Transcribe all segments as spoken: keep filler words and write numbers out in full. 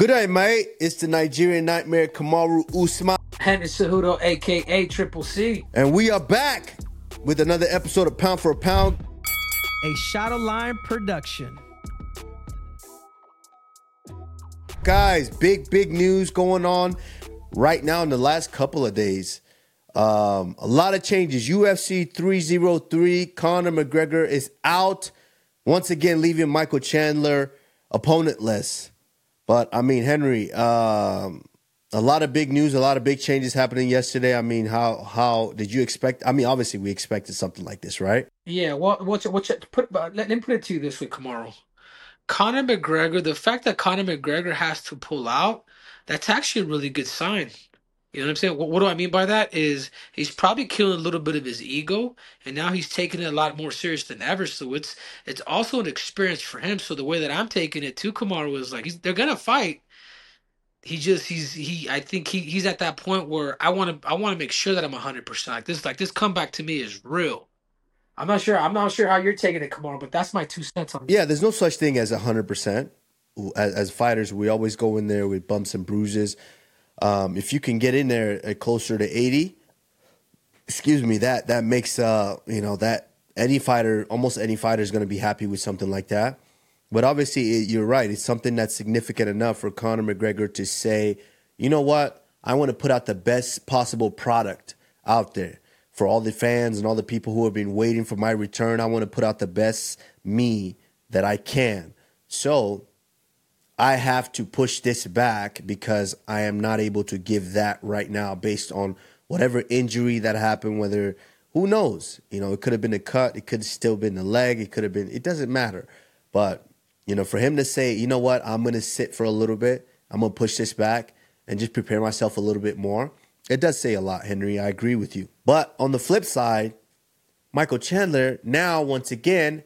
Good day, mate. It's the Nigerian Nightmare, Kamaru Usman. Henry Cejudo, a k a. Triple C. And we are back with another episode of Pound for a Pound. A Shadowline production. Guys, big, big news going on right now in the last couple of days. Um, a lot of changes. U F C three oh three, Conor McGregor is out. Once again, leaving Michael Chandler opponentless. But, I mean, Henry, um, a lot of big news, a lot of big changes happening yesterday. I mean, how how did you expect? I mean, obviously, we expected something like this, right? Yeah, well, what's what's put? Let, let me put it to you this way, Kamaru. Conor McGregor, the fact that Conor McGregor has to pull out, that's actually a really good sign. You know what I'm saying? What, what do I mean by that? Is he's probably killing a little bit of his ego, and now he's taking it a lot more serious than ever. So it's it's also an experience for him. So the way that I'm taking it to Kamaru is like he's, they're gonna fight. He just he's he I think he he's at that point where I want to I want to make sure that I'm one hundred percent. Like this like this comeback to me is real. I'm not sure. I'm not sure how you're taking it, Kamar, but that's my two cents on it. Yeah, there's no such thing as one hundred percent. As, as fighters, we always go in there with bumps and bruises. Um, if you can get in there at closer to eighty, excuse me, that that makes, uh, you know, that any fighter, almost any fighter is going to be happy with something like that. But obviously, it, you're right. It's something that's significant enough for Conor McGregor to say, you know what? I want to put out the best possible product out there. For all the fans and all the people who have been waiting for my return, I want to put out the best me that I can. So I have to push this back because I am not able to give that right now based on whatever injury that happened, whether, who knows? You know, it could have been a cut. It could have still been a leg. It could have been, it doesn't matter. But, you know, for him to say, you know what, I'm going to sit for a little bit. I'm going to push this back and just prepare myself a little bit more. It does say a lot, Henry. I agree with you. But on the flip side, Michael Chandler now once again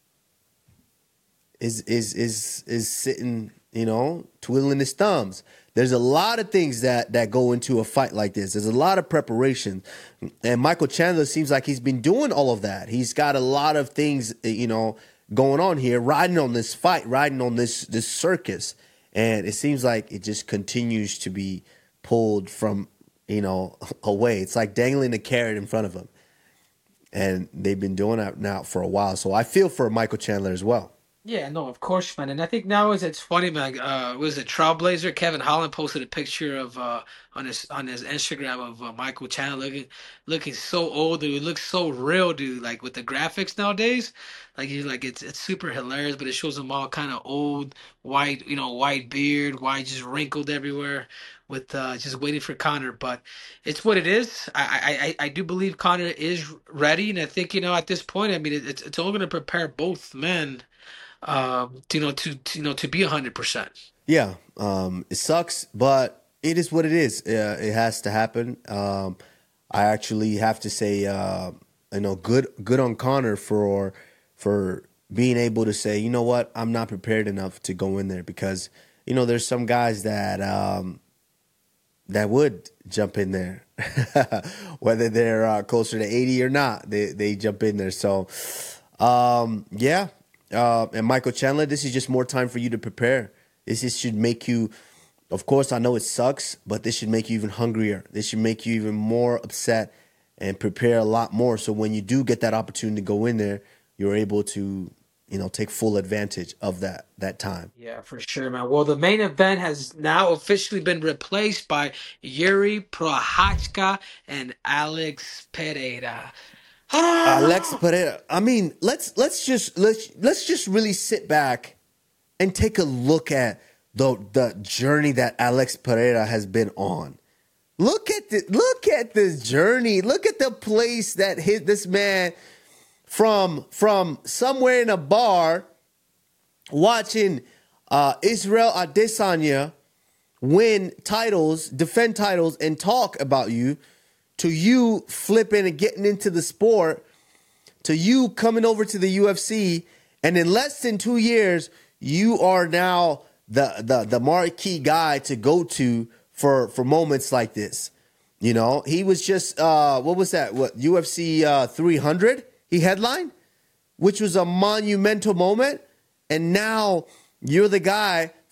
is is is is sitting, you know, twiddling his thumbs. There's a lot of things that that go into a fight like this. There's a lot of preparation. And Michael Chandler seems like he's been doing all of that. He's got a lot of things, you know, going on here, riding on this fight, riding on this this circus. And it seems like it just continues to be pulled from, you know, away. It's like dangling a carrot in front of him. And they've been doing that now for a while. So I feel for Michael Chandler as well. Yeah, no, of course, man. And I think now is it's funny, man. Uh, was it Trailblazer? Kevin Holland posted a picture of uh on his on his Instagram of uh, Michael Chandler looking looking so old, dude. It looks so real, dude. Like with the graphics nowadays, like he's like it's it's super hilarious, but it shows him all kind of old, white, you know, white beard, white, just wrinkled everywhere, with uh just waiting for Connor. But it's what it is. I I I I do believe Connor is ready, and I think you know at this point, I mean, it, it's it's only going to prepare both men um, to, you know, to, to you know to be a hundred percent. Yeah, um, it sucks, but it is what it is. Uh, it has to happen. Um, I actually have to say, uh, you know, good good on Connor for for being able to say, you know what, I'm not prepared enough to go in there because you know there's some guys that um, that would jump in there, whether they're uh, closer to eighty or not. They they jump in there. So um, yeah. Uh, and Michael Chandler, this is just more time for you to prepare. This is, should make you, of course, I know it sucks, but this should make you even hungrier. This should make you even more upset and prepare a lot more. So when you do get that opportunity to go in there, you're able to, you know, take full advantage of that that time. Yeah, for sure, man. Well, the main event has now officially been replaced by Yuri Prochazka and Alex Pereira. Alex Pereira. I mean, let's let's just let's let's just really sit back and take a look at the the journey that Alex Pereira has been on. Look at the look at this journey. Look at the place that his this man from from somewhere in a bar watching uh, Israel Adesanya win titles, defend titles, and talk about you, to you flipping and getting into the sport, to you coming over to the U F C, and in less than two years, you are now the the the marquee guy to go to for for moments like this. You know, he was just uh, what was that? What U F C uh, three hundred? He headlined, which was a monumental moment, and now you're the guy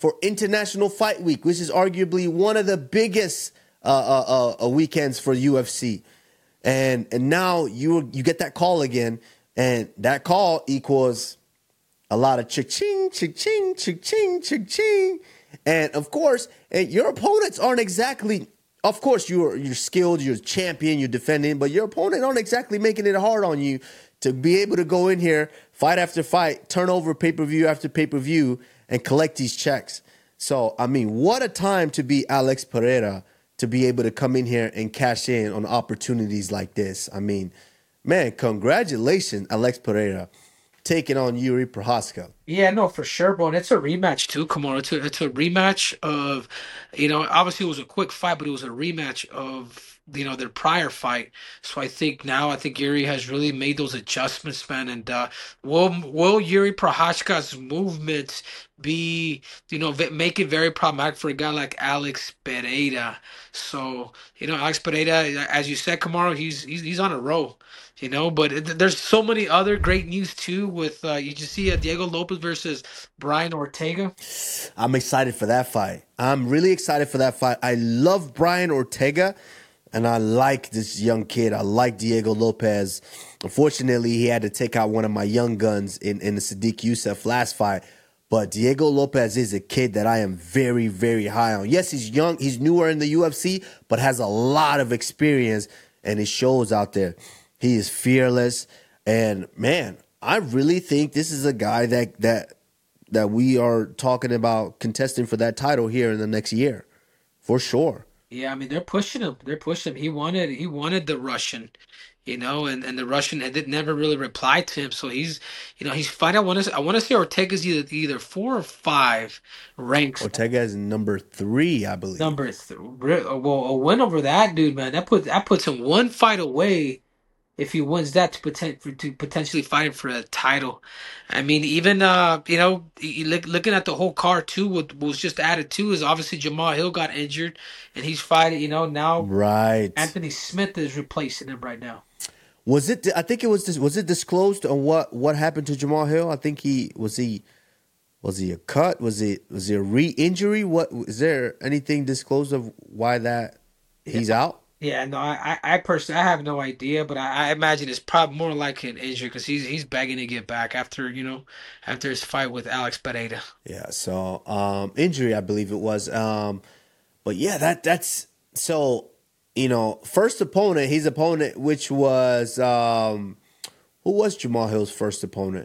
for International Fight Week, which is arguably one of the biggest uh, uh, uh, weekends for U F C. And and now you you get that call again, and that call equals a lot of cha-ching, cha-ching, cha-ching, cha-ching. And of course, and your opponents aren't exactly, of course, you're you're skilled, you're a champion, you're defending, but your opponent aren't exactly making it hard on you to be able to go in here, fight after fight, turn over pay-per-view after pay-per-view, and collect these checks. So, I mean, what a time to be Alex Pereira, to be able to come in here and cash in on opportunities like this. I mean, man, congratulations, Alex Pereira, taking on Yuri Prochazka. Yeah, no, for sure, bro. And it's a rematch too, Kamara. It's a, it's a rematch of, you know, obviously it was a quick fight, but it was a rematch of, you know, their prior fight. So I think now, I think Yuri has really made those adjustments, man. And uh, will will Yuri Prochazka's movements be, you know, v- make it very problematic for a guy like Alex Pereira? So, you know, Alex Pereira, as you said, Kamara, he's he's he's on a roll. You know, but it, there's so many other great news too. With uh, you just see uh, Diego Lopez versus Brian Ortega. I'm excited for that fight. I'm really excited for that fight. I love Brian Ortega, and I like this young kid. I like Diego Lopez. Unfortunately, he had to take out one of my young guns in, in the Sadiq Youssef last fight. But Diego Lopez is a kid that I am very, very high on. Yes, he's young. He's newer in the U F C, but has a lot of experience, and it shows out there. He is fearless, and man, I really think this is a guy that that that we are talking about contesting for that title here in the next year, for sure. Yeah, I mean they're pushing him. They're pushing him. He wanted he wanted the Russian, you know, and, and the Russian had never really replied to him. So he's, you know, he's fighting. I want to I want to say Ortega's either either four or five ranks. Ortega is number three, I believe. Number three. Well, a win over that dude, man. That puts that puts him one fight away. If he wins that, to poten- for, to potentially fighting for a title. I mean, even uh, you know, you look, looking at the whole card too, what was just added too is obviously Jamal Hill got injured, and he's fighting. You know, now right. Anthony Smith is replacing him right now. Was it? I think it was. Was it disclosed on what what happened to Jamal Hill? I think he was he. Was he a cut? Was it was it a re-injury? What is there anything disclosed of why that he's yeah. out? Yeah, no, I, I personally, I have no idea, but I, I imagine it's probably more like an injury because he's he's begging to get back after you know after his fight with Alex Pereira. Yeah, so um, injury, I believe it was. Um, but yeah, that that's so you know first opponent, his opponent, which was um, who was Jamal Hill's first opponent?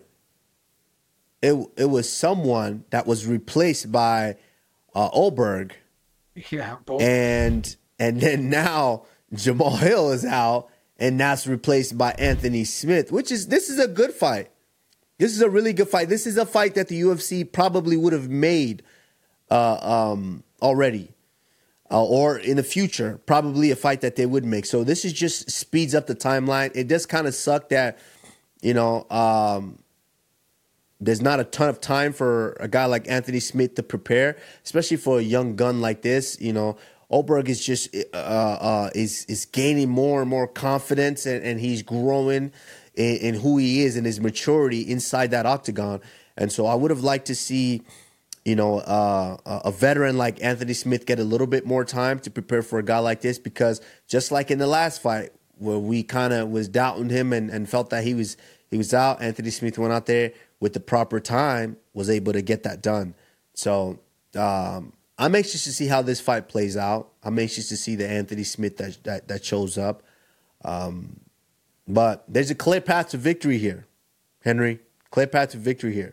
It it was someone that was replaced by uh, Olberg. Yeah, both. and. And then now Jamal Hill is out, and that's replaced by Anthony Smith, which is this is a good fight. This is a really good fight. This is a fight that the U F C probably would have made uh, um, already, uh, or in the future, probably a fight that they would make. So this is just speeds up the timeline. It does kind of suck that you know um, there's not a ton of time for a guy like Anthony Smith to prepare, especially for a young gun like this. You know. Olberg is just uh, uh, is is gaining more and more confidence, and, and he's growing in, in who he is and his maturity inside that octagon. And so I would have liked to see, you know, uh, a veteran like Anthony Smith get a little bit more time to prepare for a guy like this, because just like in the last fight where we kind of was doubting him and, and felt that he was he was out, Anthony Smith went out there with the proper time, was able to get that done. So. Um, I'm anxious to see how this fight plays out. I'm anxious to see the Anthony Smith that that, that shows up. Um, but there's a clear path to victory here, Henry. Clear path to victory here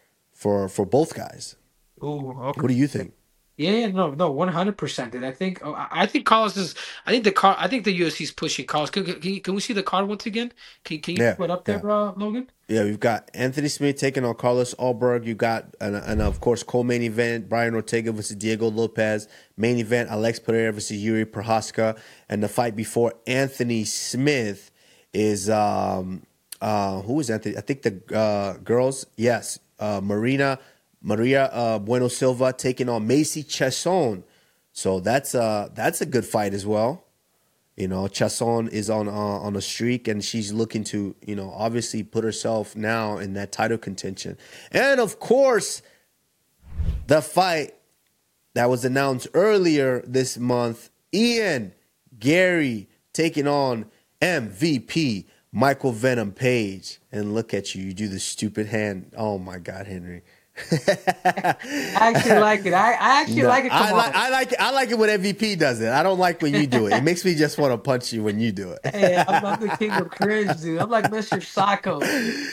for for both guys. Ooh, okay. What do you think? Yeah, yeah, no, no, one hundred percent. Did I think? Oh, I I think Carlos is. I think the car. I think the U F C is pushing Carlos. Can, can, can we see the card once again? Can, can you Yeah, put up there, yeah. uh, Logan? Yeah, we've got Anthony Smith taking on Carlos Ulberg. You got, and, and of course, co-main event, Brian Ortega versus Diego Lopez. Main event, Alex Pereira versus Yuri Prochazka. And the fight before Anthony Smith is, um, uh, who is Anthony? I think the uh, girls, yes, uh, Marina, Maria uh, Bueno Silva taking on Macy Chiasson. So that's, uh, that's a good fight as well. You know, Chiasson is on uh, on a streak, and she's looking to, you know, obviously put herself now in that title contention. And, of course, the fight that was announced earlier this month, Ian Gary taking on M V P Michael Venom Page. And look at you, you do the stupid hand. Oh my God, Henry. I actually like it. I, I actually No, like it. Come I, on. like, I like it. I like it when M V P does it. I don't like when you do it. It makes me just want to punch you when you do it. Hey, I'm, I'm the king of cringe, dude. I'm like Mister Sacco.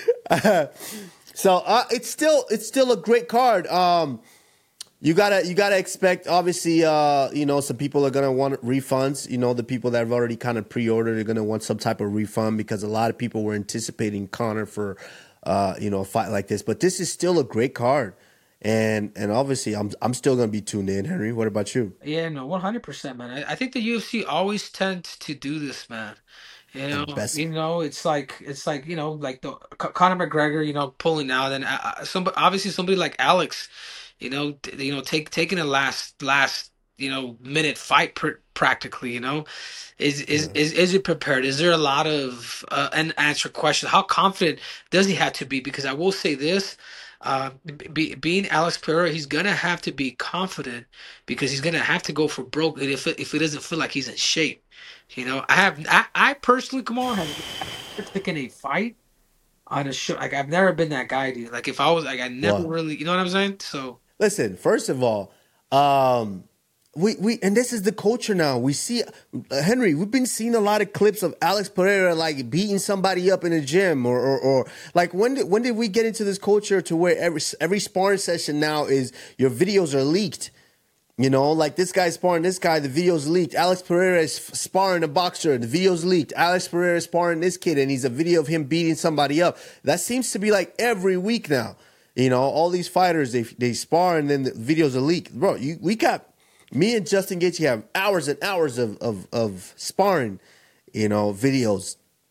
So uh, it's still it's still a great card. Um, you gotta you gotta expect, obviously, uh, you know, some people are gonna want refunds. You know, the people that have already kind of pre-ordered are gonna want some type of refund because a lot of people were anticipating Conor for, uh, you know, a fight like this. But this is still a great card, and and obviously, I'm I'm still gonna be tuned in. Henry, what about you? Yeah, no, one hundred percent, man. I, I think the U F C always tends to do this, man. You The know, best. you know, it's like it's like you know, like the C- Conor McGregor, you know, pulling out, and uh, uh, somebody obviously somebody like Alex, you know, t- you know, take taking a last last you know minute fight pr practically, you know, is is Yeah. is is it prepared? Is there a lot of uh, unanswered questions? How confident does he have to be? Because I will say this. Uh, be, being Alex Pereira, he's gonna have to be confident because he's gonna have to go for broke if it, if it doesn't feel like he's in shape. You know, I have I, I personally, come on, have never taken a fight on a show. Like I've never been that guy, dude. Like if I was like I never What? really, you know what I'm saying? So Listen, first of all, um, we we and this is the culture now. We see uh, Henry. We've been seeing a lot of clips of Alex Pereira like beating somebody up in a gym, or or, or like when did when did we get into this culture to where every every sparring session now is your videos are leaked. You know, like this guy's sparring this guy, the video's leaked. Alex Pereira is f- sparring a boxer, the video's leaked. Alex Pereira is sparring this kid, and he's a video of him beating somebody up. That seems to be like every week now. You know, all these fighters, they they spar, and then the videos are leaked. Bro, you, we got, me and Justin Gaethje have hours and hours of, of, of sparring, you know, videos.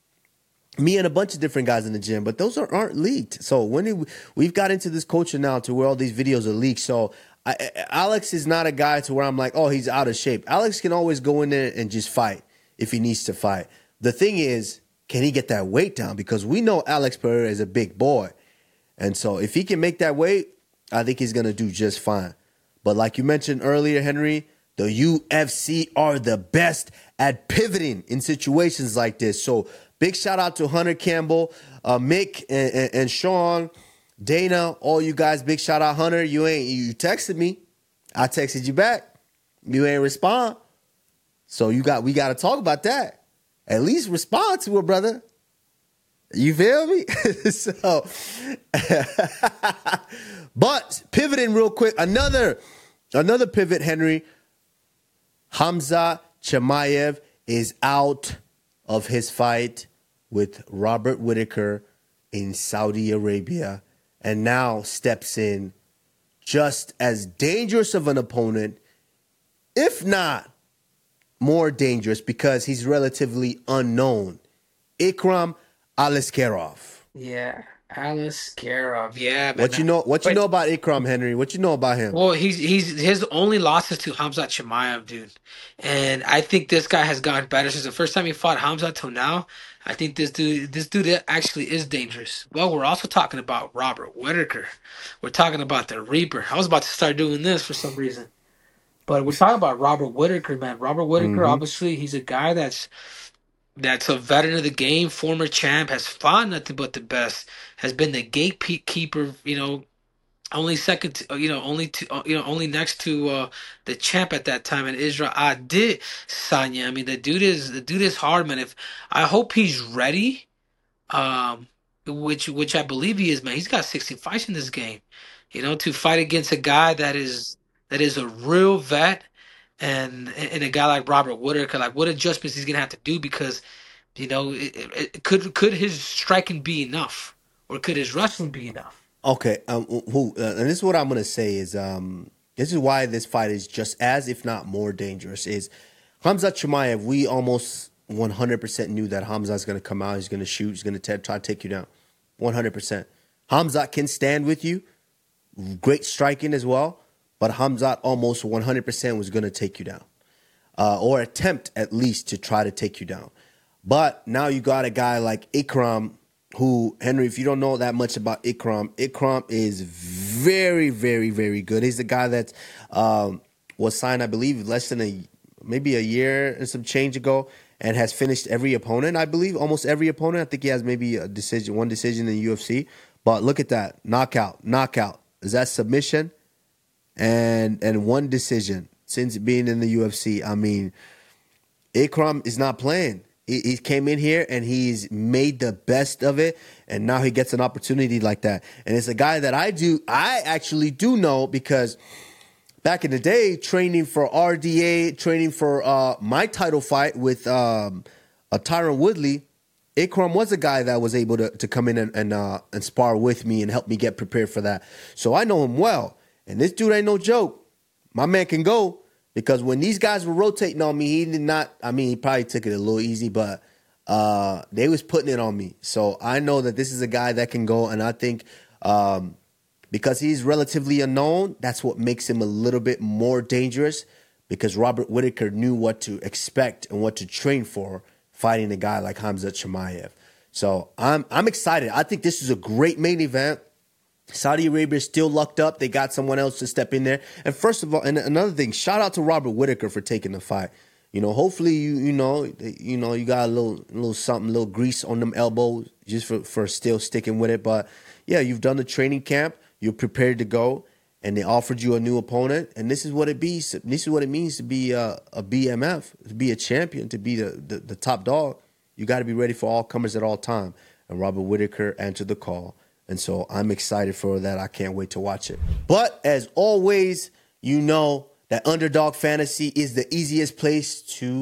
Me and a bunch of different guys in the gym, but those are, aren't leaked. So when did we, we've got into this culture now to where all these videos are leaked. So I, Alex is not a guy to where I'm like, oh, he's out of shape. Alex can always go in there and just fight if he needs to fight. The thing is, can he get that weight down? Because we know Alex Pereira is a big boy. And so if he can make that weight, I think he's going to do just fine. But like you mentioned earlier, Henry, the U F C are the best at pivoting in situations like this. So big shout out to Hunter Campbell, uh, Mick, and, and, and Sean, Dana, all you guys. Big shout out, Hunter. You ain't you texted me. I texted you back. You ain't respond. So you got we got to talk about that. At least respond to it, brother. You feel me? So, but pivoting real quick, another another pivot, Henry. Khamzat Chimaev is out of his fight with Robert Whittaker in Saudi Arabia, and now steps in just as dangerous of an opponent, if not more dangerous, because he's relatively unknown. Ikram Aliskerov. yeah, Alice Karov, yeah, man. What you know? What you But- know about Ikram, Henry? What you know about him? Well, he's he's his only losses to Khamzat Chimaev, dude, and I think this guy has gotten better since the first time he fought Khamzat till now. I think this dude, this dude actually is dangerous. Well, we're also talking about Robert Whittaker. We're talking about the Reaper. I was about to start doing this for some reason, but we're talking about Robert Whittaker, man. Robert Whittaker, Mhm. obviously, he's a guy that's that's a veteran of the game, former champ, has fought nothing but the best, has been the gatekeeper, you know, only second, to, you know, only to, uh, you know, only next to uh, the champ at that time, and Israel Adesanya. Sanya. I mean, the dude is the dude is hard, man. If I hope he's ready, um, which which I believe he is, man. He's got sixteen fights in this game, you know, to fight against a guy that is that is a real vet, and and a guy like Robert Whittaker. Like, what adjustments he's gonna have to do because, you know, it, it, it- could could his striking be enough, or could his wrestling be enough? Okay, um, who? Uh, and this is what I'm gonna say is, um, this is why this fight is just as, if not more, dangerous. Is Khamzat Chimaev? We almost one hundred percent knew that Khamzat's gonna come out. He's gonna shoot. He's gonna t- try to take you down. one hundred percent. Khamzat can stand with you. Great striking as well. But Khamzat almost one hundred percent was gonna take you down, uh, or attempt at least to try to take you down. But now you got a guy like Ikram, who, Henry, if you don't know that much about Ikram, Ikram is very, very, very good. He's the guy that um, was signed, I believe, less than a maybe a year and some change ago, and has finished every opponent, I believe, almost every opponent. I think he has maybe a decision, one decision in the U F C. But look at that. Knockout, knockout. Is that submission? And and one decision since being in the U F C. I mean, Ikram is not playing. He, he came in here and he's made the best of it, and now he gets an opportunity like that. And it's a guy that I do, I actually do know, because back in the day, training for R D A, training for uh, my title fight with um, uh, Tyron Woodley, Ikram was a guy that was able to, to come in and and, uh, and spar with me and help me get prepared for that. So I know him well. And this dude ain't no joke. My man can go. Because when these guys were rotating on me, he did not, I mean, he probably took it a little easy, but uh, they was putting it on me. So I know that this is a guy that can go, and I think um, because he's relatively unknown, that's what makes him a little bit more dangerous, because Robert Whittaker knew what to expect and what to train for fighting a guy like Khamzat Chimaev. So I'm I'm excited. I think this is a great main event. Saudi Arabia is still lucked up. They got someone else to step in there. And first of all, and another thing, shout out to Robert Whittaker for taking the fight. You know, hopefully you you know you know you got a little a little something, a little grease on them elbows just for, for still sticking with it. But yeah, you've done the training camp. You're prepared to go, and they offered you a new opponent. And this is what it be. This is what it means to be a, a B M F, to be a champion, to be the the, the top dog. You got to be ready for all comers at all time. And Robert Whittaker answered the call. And so I'm excited for that. I can't wait to watch it. But as always, you know that Underdog Fantasy is the easiest place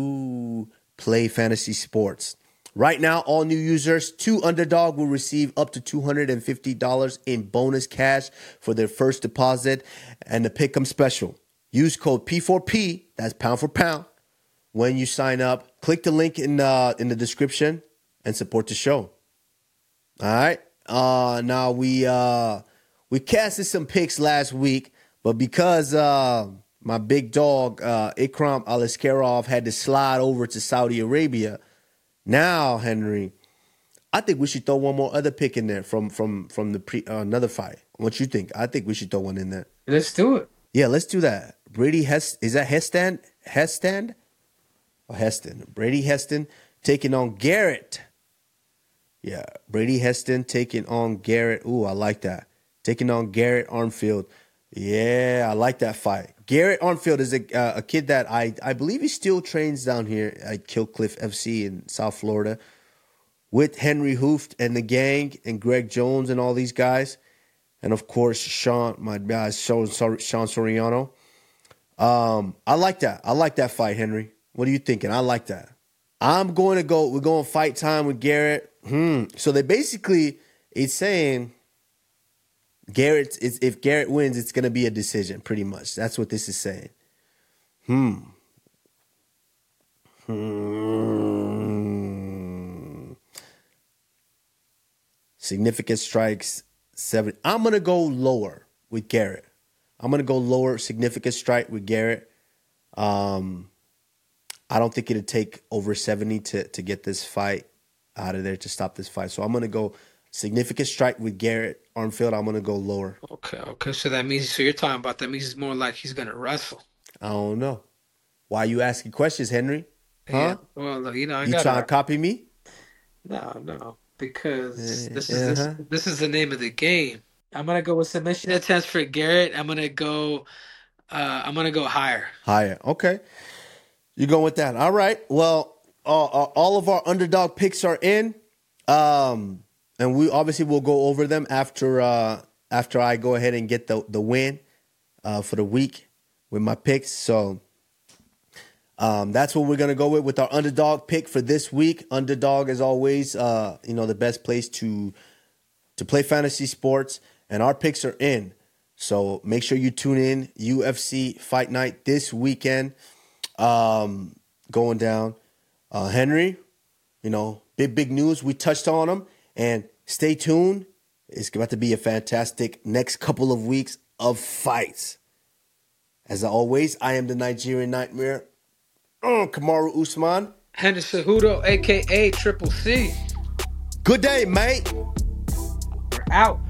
to play fantasy sports. Right now, all new users to Underdog will receive up to two hundred fifty dollars in bonus cash for their first deposit and the Pick'em special. Use code P four P, that's pound for pound, when you sign up. Click the link in, uh, in the description and support the show. All right? Uh, now we uh we casted some picks last week, but because uh my big dog uh Ikram Aliskerov had to slide over to Saudi Arabia, now Henry, I think we should throw one more other pick in there from from from the pre uh, another fight. What you think? I think we should throw one in there. Let's do it. Yeah, let's do that. Brady Hest is that Heston Heston or Heston Brady Heston taking on Garrett. Yeah, Brady Heston taking on Garrett. Ooh, I like that. Taking on Garrett Armfield. Yeah, I like that fight. Garrett Armfield is a uh, a kid that I I believe he still trains down here at Killcliff F C in South Florida with Henry Hooft and the gang and Greg Jones and all these guys. And, of course, Sean, my guy, Sean, Sean Soriano. Um, I like that. I like that fight, Henry. What are you thinking? I like that. I'm going to go, we're going fight time with Garrett. Hmm. So they basically, it's saying Garrett, it's, if Garrett wins, it's going to be a decision, pretty much. That's what this is saying. Hmm. Hmm. Significant strikes, seven. I'm going to go lower with Garrett. I'm going to go lower, significant strike with Garrett. Um, I don't think it'd take over seventy to, to get this fight out of there, to stop this fight. So I'm going to go significant strike with Garrett Armfield. I'm going to go lower. Okay, okay. So that means, so you're talking about that means it's more like he's going to wrestle. I don't know. Why are you asking questions, Henry? Huh? Yeah. Well, you know, I you got trying to copy me? No, no. Because Uh, this is uh-huh. this, this is the name of the game. I'm going to go with submission attempts for Garrett. I'm going to go uh, I'm going to go higher. Higher. Okay. You go with that. All right. Well, uh, uh, all of our underdog picks are in. Um, and we obviously will go over them after uh, after I go ahead and get the, the win uh, for the week with my picks. So um, that's what we're going to go with with our underdog pick for this week. Underdog, as always, uh, you know, the best place to to play fantasy sports. And our picks are in. So make sure you tune in. U F C Fight Night this weekend. Um, going down. Uh, Henry, you know, big, big news. We touched on them. And stay tuned. It's about to be a fantastic next couple of weeks of fights. As always, I am the Nigerian Nightmare. Uh, Kamaru Usman. Henry Cejudo, a k a. Triple C. Good day, mate. We're out.